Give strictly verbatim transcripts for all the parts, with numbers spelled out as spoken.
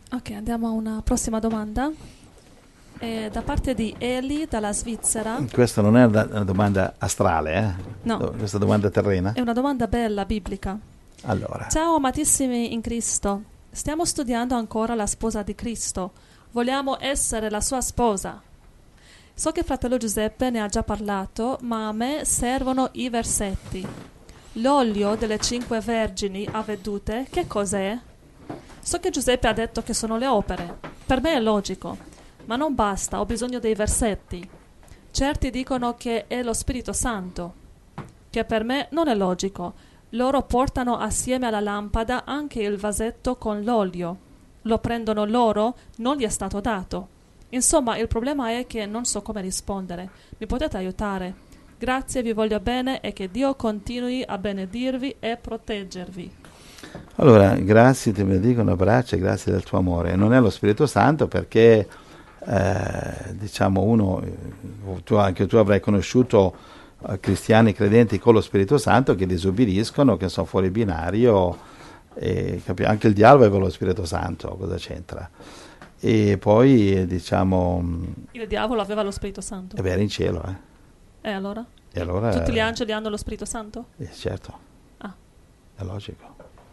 Ok, andiamo a una prossima domanda. Eh, da parte di Eli dalla Svizzera. Questa non è una, una domanda astrale, eh? No. Questa domanda terrena? È una domanda bella, biblica. Allora. Ciao amatissimi in Cristo. Stiamo studiando ancora la sposa di Cristo. Vogliamo essere la sua sposa. So che fratello Giuseppe ne ha già parlato, ma a me servono i versetti. L'olio delle cinque vergini avvedute, che cos'è? So che Giuseppe ha detto che sono le opere. Per me è logico, ma non basta, ho bisogno dei versetti. Certi dicono che è lo Spirito Santo, che per me non è logico. Loro portano assieme alla lampada anche il vasetto con l'olio. Lo prendono loro, non gli è stato dato. Insomma, il problema è che non so come rispondere. Mi potete aiutare? Grazie, vi voglio bene e che Dio continui a benedirvi e proteggervi. Allora, grazie, ti benedico, un abbraccio e grazie del tuo amore. Non è lo Spirito Santo perché, eh, diciamo, uno, tu, anche tu avrai conosciuto eh, cristiani credenti con lo Spirito Santo che disobbediscono, che sono fuori binario, e, capi- anche il diavolo aveva lo Spirito Santo, cosa c'entra? E poi, diciamo... Il diavolo aveva lo Spirito Santo. E beh, era in cielo, eh. E allora? E allora Tutti gli angeli hanno lo Spirito Santo? Eh, certo. Ah. È logico.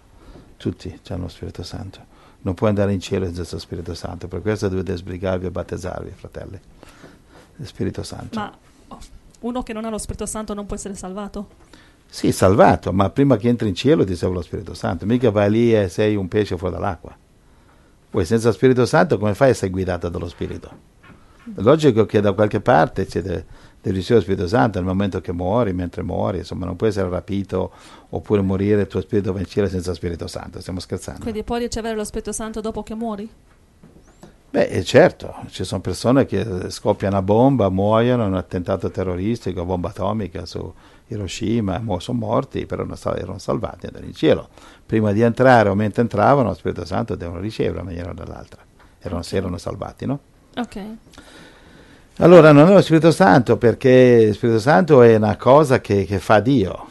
Tutti hanno lo Spirito Santo. Non puoi andare in cielo senza lo Spirito Santo. Per questo dovete sbrigarvi e battezzarvi, fratelli. Lo Spirito Santo. Ma uno che non ha lo Spirito Santo non può essere salvato? Sì, salvato, ma prima che entri in cielo ti serve lo Spirito Santo. Mica vai lì e sei un pesce fuori dall'acqua. Poi senza Spirito Santo come fai a essere guidato dallo Spirito? È logico che da qualche parte c'è de, devi ricevere lo Spirito Santo nel momento che muori, mentre muori, insomma non puoi essere rapito oppure morire il tuo spirito va in cielo senza Spirito Santo, stiamo scherzando. Quindi puoi ricevere lo Spirito Santo dopo che muori? Beh, certo, ci sono persone che scoppiano una bomba, muoiono in un attentato terroristico, bomba atomica su Hiroshima, mo sono morti, però erano salvati, andano in cielo. Prima di entrare o mentre entravano, lo Spirito Santo devono ricevere una maniera o dall'altra. Erano, okay. Erano salvati, no? Ok. Allora, non è lo Spirito Santo, perché lo Spirito Santo è una cosa che, che fa Dio.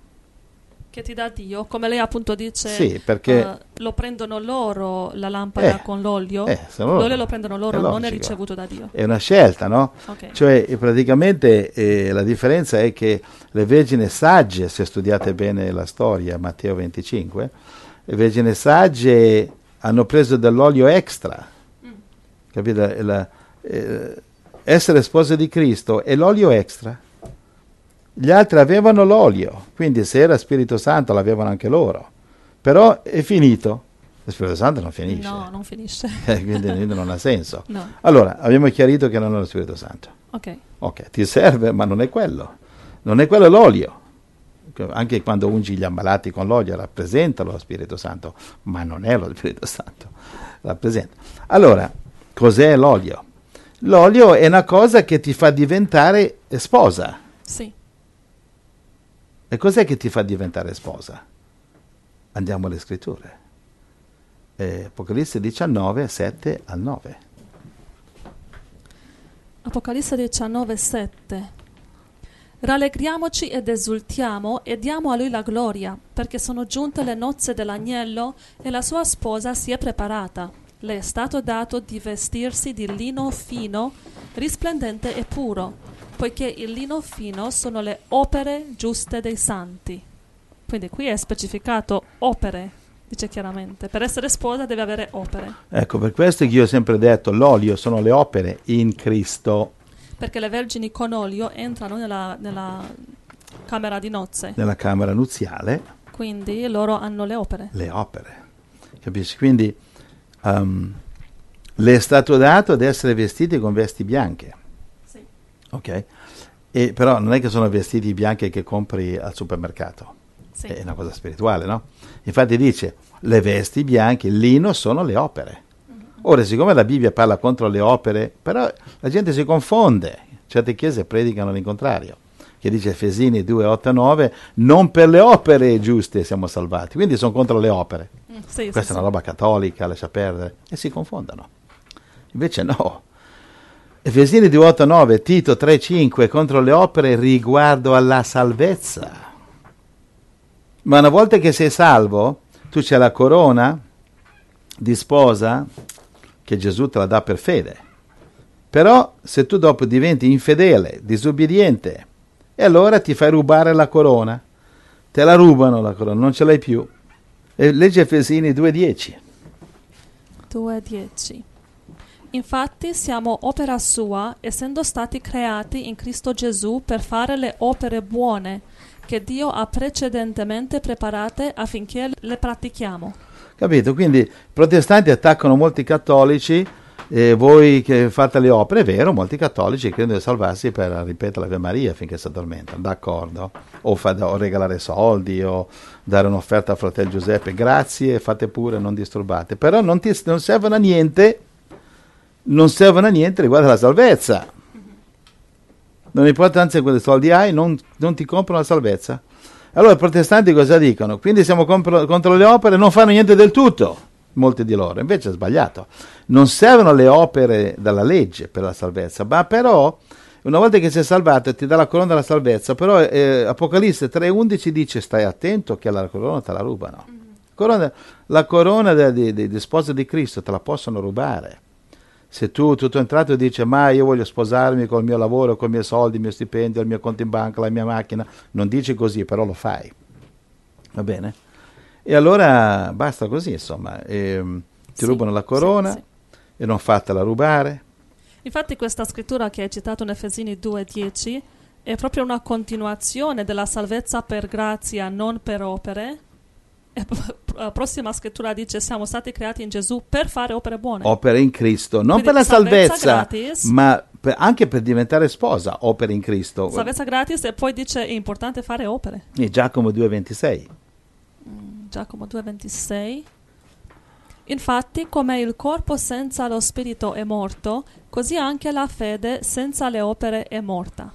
Che ti dà Dio, come lei appunto dice, sì, perché uh, lo prendono loro la lampada eh, con l'olio, eh, loro, l'olio lo prendono loro, è non è ricevuto da Dio. È una scelta, no? Okay. Cioè, praticamente eh, la differenza è che le vergini sagge, se studiate bene la storia, Matteo venticinque, le vergini sagge hanno preso dell'olio extra, mm. capite? La, eh, essere spose di Cristo è l'olio extra. Gli altri avevano l'olio, quindi se era Spirito Santo l'avevano anche loro. Però è finito. Lo Spirito Santo non finisce. No, non finisce. Eh, quindi non ha senso. No. Allora, abbiamo chiarito che non è lo Spirito Santo. Ok. Ok, ti serve, ma non è quello. Non è quello l'olio. Anche quando ungi gli ammalati con l'olio rappresenta lo Spirito Santo, ma non è lo Spirito Santo. Rappresenta. Allora, cos'è l'olio? L'olio è una cosa che ti fa diventare sposa. Sì. E cos'è che ti fa diventare sposa? Andiamo alle scritture. Eh, Apocalisse diciannove, sette al nove. Apocalisse diciannove, sette. Rallegriamoci ed esultiamo e diamo a lui la gloria, perché sono giunte le nozze dell'agnello e la sua sposa si è preparata. Le è stato dato di vestirsi di lino fino, risplendente e puro, poiché il lino fino sono le opere giuste dei santi. Quindi qui è specificato opere, dice chiaramente. Per essere sposa deve avere opere. Ecco, per questo che io ho sempre detto, l'olio sono le opere in Cristo. Perché le vergini con olio entrano nella, nella camera di nozze. Nella camera nuziale. Quindi loro hanno le opere. Le opere. Capisci? Quindi um, le è stato dato ad essere vestiti con vesti bianche. Sì. Ok? E però non è che sono vestiti bianchi che compri al supermercato. Sì. È una cosa spirituale, no? Infatti dice, le vesti bianche, il lino sono le opere. Ora, siccome la Bibbia parla contro le opere, però la gente si confonde. Certe chiese predicano l'incontrario, che dice Efesini due, otto, nove, non per le opere giuste siamo salvati, quindi sono contro le opere. Mm, sì, Questa sì, è una roba cattolica, lascia perdere, e si confondono. Invece no. Efesini due, otto, nove, Tito tre, cinque, contro le opere riguardo alla salvezza. Ma una volta che sei salvo, tu c'hai la corona di sposa che Gesù te la dà per fede. Però se tu dopo diventi infedele, disubbidiente, e allora ti fai rubare la corona, te la rubano la corona, non ce l'hai più. E legge Efesini due dieci. due dieci. Infatti siamo opera sua, essendo stati creati in Cristo Gesù per fare le opere buone che Dio ha precedentemente preparate affinché le pratichiamo. Capito? Quindi i protestanti attaccano molti cattolici, e voi che fate le opere, è vero, molti cattolici credono di salvarsi per ripetere l'Ave Maria finché si addormentano, d'accordo, o, fa, o regalare soldi, o dare un'offerta al fratello Giuseppe, grazie, fate pure, non disturbate, però non, ti, non servono a niente, non servono a niente riguardo alla salvezza. Non importa, anzi, quali soldi hai, non, non ti comprano la salvezza. Allora i protestanti cosa dicono? Quindi siamo contro, contro le opere, non fanno niente del tutto, molti di loro. Invece è sbagliato. Non servono le opere dalla legge per la salvezza, ma però una volta che sei salvato ti dà la corona della salvezza, però eh, Apocalisse tre undici dice stai attento che la corona te la rubano. Mm-hmm. Corona, la corona di, di, di sposa di Cristo te la possono rubare. Se tu tutto entrato e dici ma io voglio sposarmi col mio lavoro, con i miei soldi, il mio stipendio, il mio conto in banca, la mia macchina, non dici così, però lo fai. Va bene? E allora basta così, insomma. E, ti sì, rubano la corona sì, sì. E non fatela rubare. Infatti questa scrittura che hai citato in Efesini due dieci è proprio una continuazione della salvezza per grazia, non per opere. La prossima scrittura dice siamo stati creati in Gesù per fare opere buone. Opere in Cristo, non Quindi per la salvezza, salvezza gratis, ma per, anche per diventare sposa, opere in Cristo. Salvezza gratis e poi dice è importante fare opere. E Giacomo due ventisei. Mm, Giacomo due ventisei. Infatti, come il corpo senza lo spirito è morto, così anche la fede senza le opere è morta.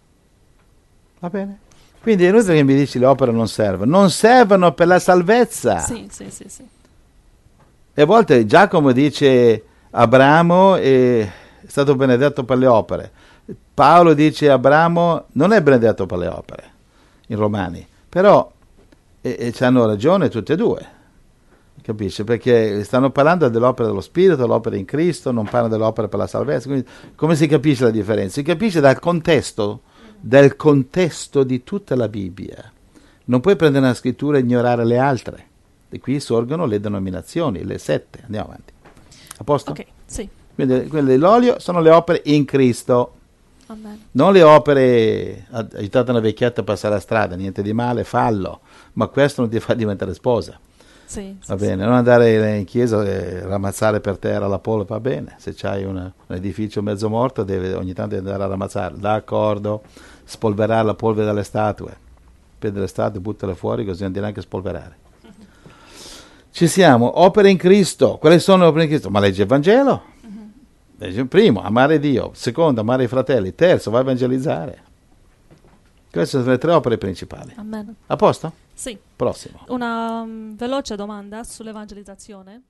Va bene. Quindi è inutile che mi dici le opere non servono. Non servono per la salvezza. Sì, sì, sì, sì. E a volte Giacomo dice Abramo è stato benedetto per le opere. Paolo dice Abramo non è benedetto per le opere, in Romani. Però e, e hanno ragione tutte e due. Capisci? Perché stanno parlando dell'opera dello Spirito, l'opera in Cristo, non parlano dell'opera per la salvezza. Quindi come si capisce la differenza? Si capisce dal contesto del contesto di tutta la Bibbia. Non puoi prendere una scrittura e ignorare le altre. E qui sorgono le denominazioni, le sette. Andiamo avanti. A posto? Ok, sì. Quindi quelle dell'olio sono le opere in Cristo. Amen. Non le opere aiutate una vecchietta a passare la strada, niente di male, fallo. Ma questo non ti fa diventare sposa. Sì, va sì, bene, sì. Non andare in chiesa e ramazzare per terra la polvere, va bene. Se c'hai una, un edificio mezzo morto, deve ogni tanto andare a ramazzare, d'accordo, spolverare la polvere dalle statue, prendere le statue, buttale fuori, così non ti neanche spolverare. Uh-huh. Ci siamo, opere in Cristo. Quali sono le opere in Cristo? Ma leggi il Vangelo. Uh-huh. Leggi, primo, amare Dio, secondo, amare i fratelli, terzo, vai a evangelizzare. Queste sono le tre opere principali. Amen. A posto? Sì. Prossimo. Una um, veloce domanda sull'evangelizzazione.